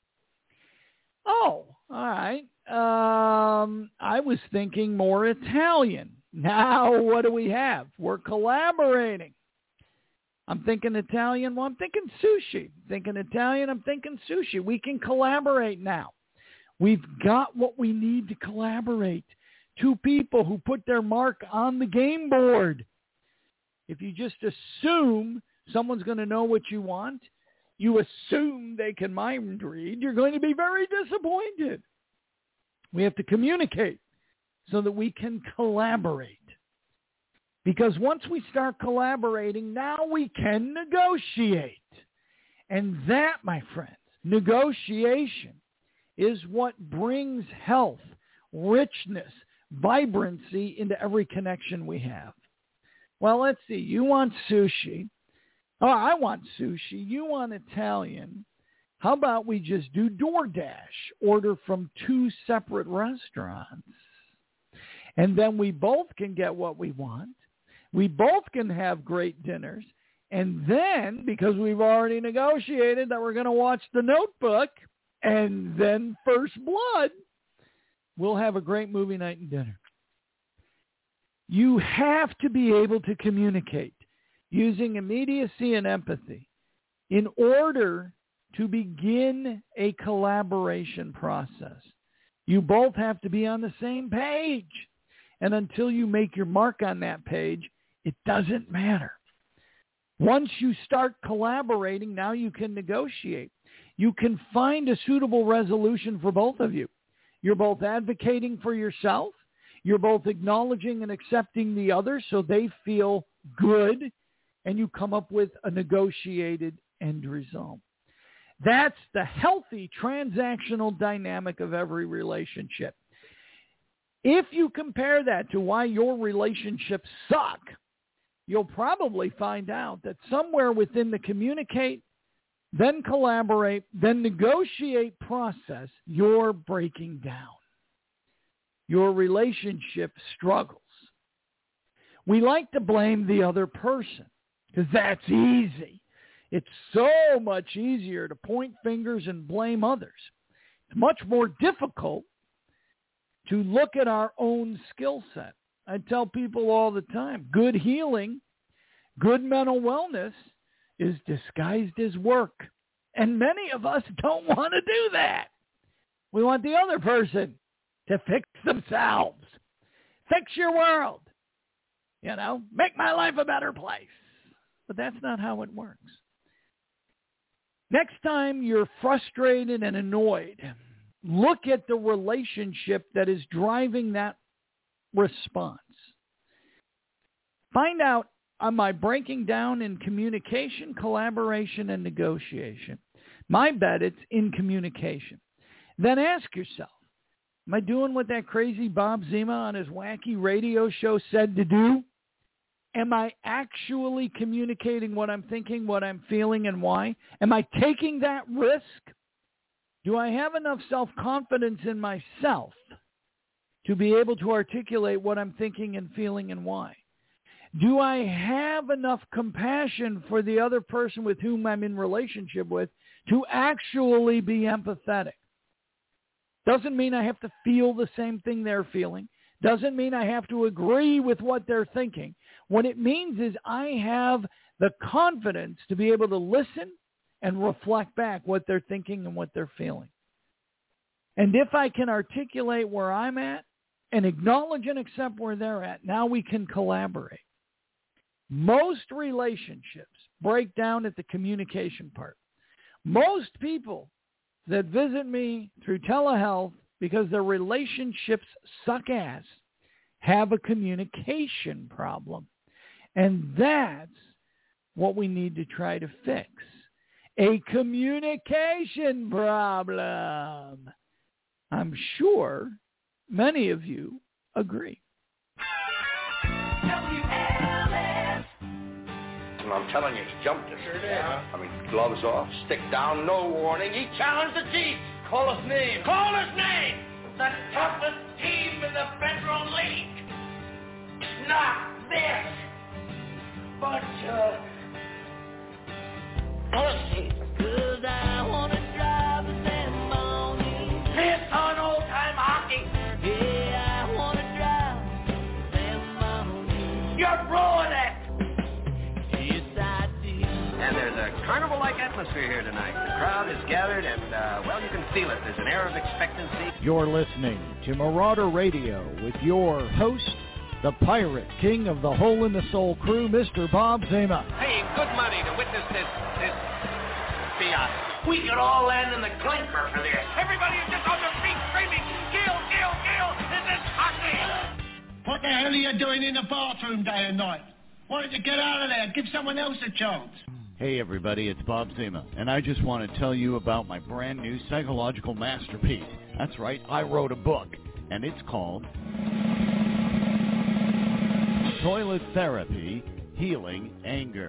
Oh, all right. Um, I was thinking more Italian. Now what do we have? We're collaborating. I'm thinking Italian. Well, I'm thinking sushi. Thinking Italian. I'm thinking sushi. We can collaborate now. We've got what we need to collaborate. Two people who put their mark on the game board. If you just assume someone's going to know what you want, you assume they can mind read, you're going to be very disappointed. We have to communicate so that we can collaborate. Because once we start collaborating, now we can negotiate. And that, my friends, negotiation is what brings health, richness, vibrancy into every connection we have. Well, let's see. You want sushi. Oh, I want sushi. You want Italian. How about we just do DoorDash, order from two separate restaurants, and then we both can get what we want. We both can have great dinners, and then, because we've already negotiated that we're going to watch The Notebook and then First Blood, we'll have a great movie night and dinner. You have to be able to communicate using immediacy and empathy in order to begin a collaboration process. You both have to be on the same page. And until you make your mark on that page, it doesn't matter. Once you start collaborating, now you can negotiate. You can find a suitable resolution for both of you. You're both advocating for yourself. You're both acknowledging and accepting the other so they feel good, and you come up with a negotiated end result. That's the healthy transactional dynamic of every relationship. If you compare that to why your relationships suck, you'll probably find out that somewhere within the communicate, then collaborate, then negotiate process, you're breaking down. Your relationship struggles. We like to blame the other person because that's easy. It's so much easier to point fingers and blame others. It's much more difficult to look at our own skill set. I tell people all the time, good healing, good mental wellness is disguised as work. And many of us don't want to do that. We want the other person to fix themselves. Fix your world. You know, make my life a better place. But that's not how it works. Next time you're frustrated and annoyed, look at the relationship that is driving that response. Find out, am I breaking down in communication, collaboration, and negotiation? My bet it's in communication. Then ask yourself, am I doing what that crazy Bob Zima on his wacky radio show said to do? Am I actually communicating what I'm thinking, what I'm feeling, and why? Am I taking that risk? Do I have enough self-confidence in myself to be able to articulate what I'm thinking and feeling and why? Do I have enough compassion for the other person with whom I'm in relationship with to actually be empathetic? Doesn't mean I have to feel the same thing they're feeling. Doesn't mean I have to agree with what they're thinking. What it means is I have the confidence to be able to listen and reflect back what they're thinking and what they're feeling. And if I can articulate where I'm at and acknowledge and accept where they're at, now we can collaborate. Most relationships break down at the communication part. Most people that visit me through telehealth because their relationships suck ass have a communication problem. And that's what we need to try to fix. A communication problem. I'm sure many of you agree.
I'm telling you, he jumped us. Sure did. Yeah. I mean, gloves off, stick down, no warning. He challenged the chief.
Call his name.
Call his name. The toughest team in the Federal League. Not this. But, uh... pussy.
Cause I wanna drive a Zamboni.
This on old-time hockey.
Yeah, I wanna drive a Zamboni.
You're ruining it.
And there's a carnival-like atmosphere here tonight. The crowd is gathered, and, uh, well, you can feel it. There's an air of expectancy.
You're listening to Marauder Radio with your host, the pirate king of the Hole in the Soul crew, Mister Bob Zima.
Paying good money to witness this, this fiasco.
We could all land in the clinker for this.
Everybody is just on their feet screaming, Gil, Gil, Gil, this is hockey!
What the hell are you doing in the bathroom day and night? Why don't you get out of there? Give someone else a chance.
Hey everybody, it's Bob Zima, and I just want to tell you about my brand new psychological masterpiece. That's right, I wrote a book, and it's called Toilet Therapy, Healing Anger.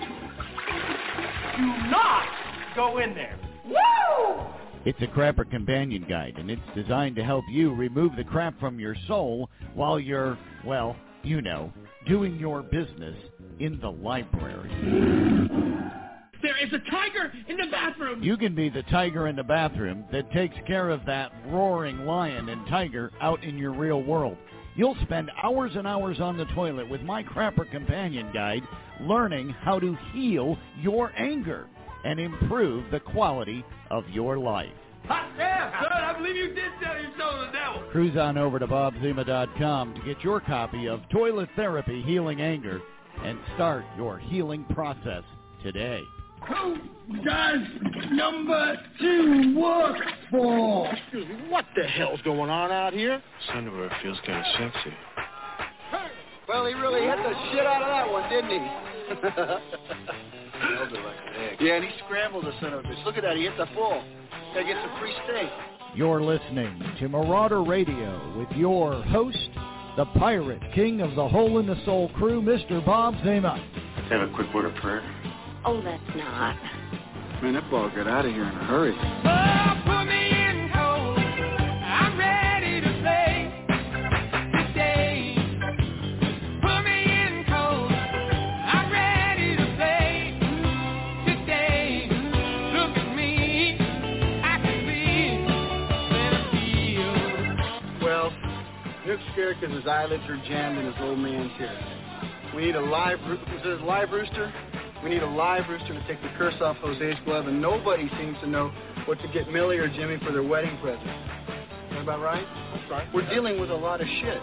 Do not go in there.
Woo!
It's a crapper companion guide, and it's designed to help you remove the crap from your soul while you're, well, you know, doing your business in the library.
There is a tiger in the bathroom.
You can be the tiger in the bathroom that takes care of that roaring lion and tiger out in your real world. You'll spend hours and hours on the toilet with my crapper companion guide learning how to heal your anger and improve the quality of your life.
Hot damn, son, I believe you did tell your soul to the devil.
Cruise on over to bob zima dot com to get your copy of Toilet Therapy, Healing Anger and start your healing process today.
Who does number two work for?
Excuse me, what the hell's going on out here?
Underwear feels kind of sexy.
Well, he really hit the shit out of that one, didn't he? Yeah, and he scrambled the son of a bitch. Look at that, he hit the full. Gotta get some free steak.
You're listening to Marauder Radio with your host, the pirate king of the Hole in the Soul crew, Mister Bob Zima.
Let's have a quick word of prayer.
Oh, let's not.
Man, that ball got out of here in a hurry.
Oh, put me in cold. I'm ready to play today. Put me in cold. I'm ready to play today. Look at me. I can feel,
Well, Nick's scared because his eyelids are jammed in his old man's hair. We need a live, is it a live rooster? We need a live rooster to take the curse off those ace gloves, and nobody seems to know what to get Millie or Jimmy for their wedding present. Is that about right? That's right. We're dealing with a lot of shit.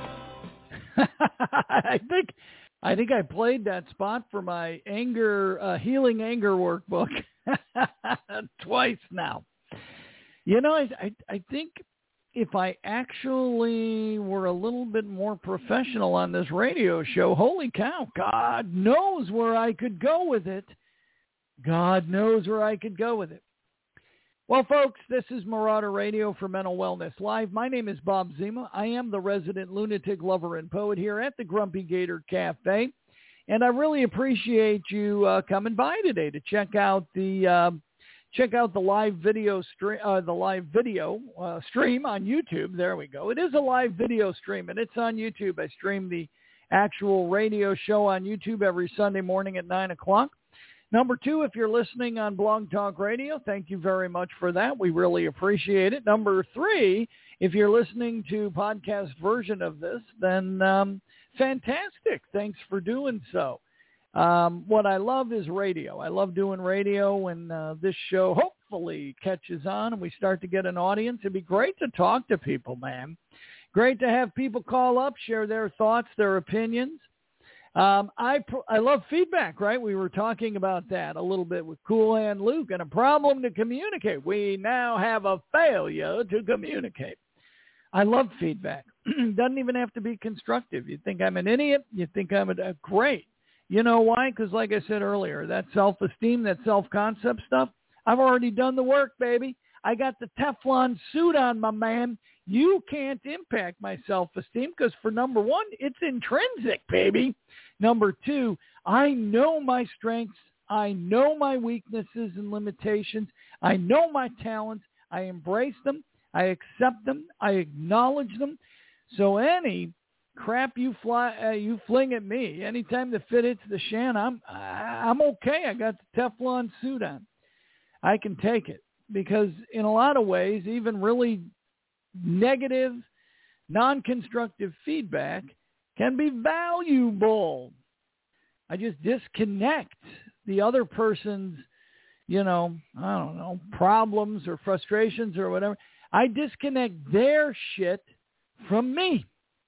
I think I think I played that spot for my anger uh, healing anger workbook twice now. You know, I, I I think if I actually were a little bit more professional on this radio show, holy cow, God knows where I could go with it. God knows where I could go with it. Well, folks, this is Marauder Radio for Mental Wellness Live. My name is Bob Zima. I am the resident lunatic lover and poet here at the Grumpy Gator Cafe. And I really appreciate you uh, coming by today to check out the uh, check out the live video stream, uh, the live video uh, stream on YouTube. There we go. It is a live video stream, and it's on YouTube. I stream the actual radio show on YouTube every Sunday morning at nine o'clock. Number two, if you're listening on Blog Talk Radio, thank you very much for that. We really appreciate it. Number three, if you're listening to podcast version of this, then um, fantastic. Thanks for doing so. Um, what I love is radio. I love doing radio when uh, this show hopefully catches on and we start to get an audience. It'd be great to talk to people, man. Great to have people call up, share their thoughts, their opinions. Um, I I love feedback, right? We were talking about that a little bit with Cool Hand Luke and a problem to communicate. We now have a failure to communicate. I love feedback. Doesn't even have to be constructive. You think I'm an idiot? You think I'm a, a great. You know why? Because like I said earlier, that self-esteem, that self-concept stuff, I've already done the work, baby. I got the Teflon suit on, my man. You can't impact my self-esteem because, for number one, it's intrinsic, baby. Number two, I know my strengths. I know my weaknesses and limitations. I know my talents. I embrace them. I accept them. I acknowledge them. So any crap you fly, uh, you fling at me, anytime the fit hits the shan, I'm, I'm okay. I got the Teflon suit on. I can take it because in a lot of ways, even really negative, non-constructive feedback can be valuable. I just disconnect the other person's, you know, I don't know, problems or frustrations or whatever. I disconnect their shit from me.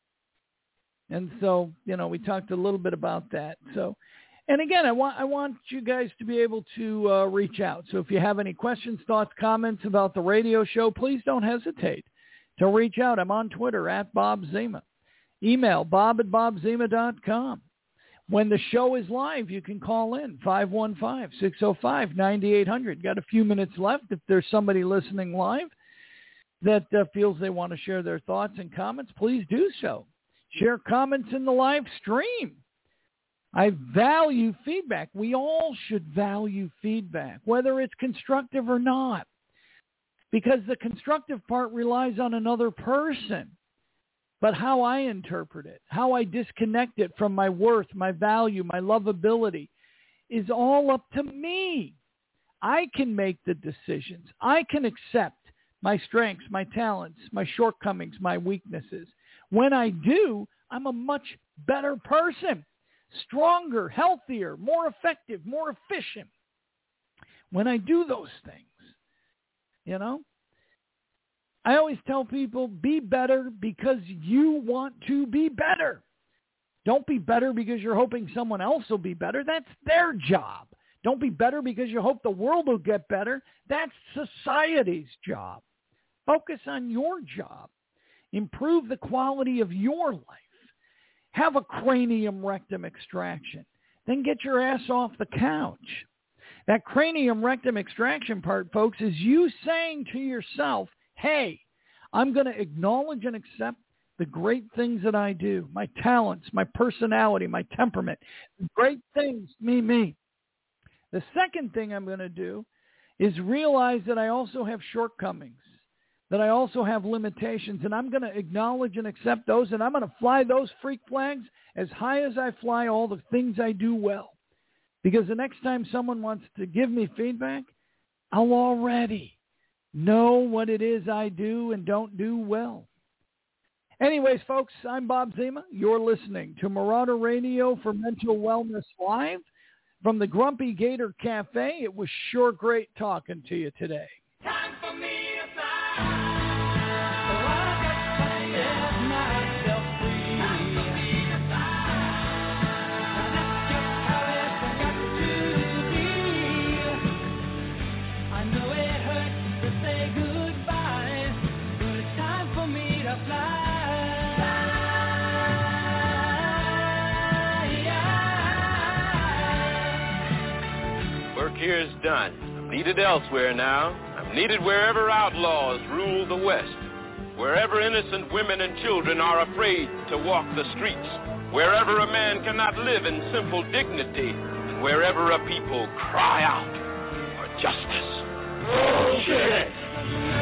And so, you know, we talked a little bit about that. So, and again, I want I want you guys to be able to uh, reach out. So if you have any questions, thoughts, comments about the radio show, please don't hesitate to reach out. I'm on Twitter at Bob Zima. Email bob at bob zima dot com. When the show is live, you can call in five one five, six oh five, nine eight hundred. Got a few minutes left. If there's somebody listening live that uh, feels they want to share their thoughts and comments, please do so. Share comments in the live stream. I value feedback. We all should value feedback, whether it's constructive or not, because the constructive part relies on another person. But how I interpret it, how I disconnect it from my worth, my value, my lovability is all up to me. I can make the decisions. I can accept my strengths, my talents, my shortcomings, my weaknesses. When I do, I'm a much better person, stronger, healthier, more effective, more efficient. When I do those things, you know, I always tell people, be better because you want to be better. Don't be better because you're hoping someone else will be better. That's their job. Don't be better because you hope the world will get better. That's society's job. Focus on your job. Improve the quality of your life. Have a cranium rectum extraction. Then get your ass off the couch. That cranium rectum extraction part, folks, is you saying to yourself, hey, I'm going to acknowledge and accept the great things that I do, my talents, my personality, my temperament, great things, me, me. The second thing I'm going to do is realize that I also have shortcomings, that I also have limitations, and I'm going to acknowledge and accept those, and I'm going to fly those freak flags as high as I fly all the things I do well. Because the next time someone wants to give me feedback, I'll already know what it is I do and don't do well. Anyways, folks, I'm Bob Zima. You're listening to Marauder Radio for Mental Wellness Live from the Grumpy Gator Cafe. It was sure great talking to you today.
Time for me to fly.
Here's done. I'm needed elsewhere now. I'm needed wherever outlaws rule the West, wherever innocent women and children are afraid to walk the streets, wherever a man cannot live in simple dignity, and wherever a people cry out for justice.
Bullshit!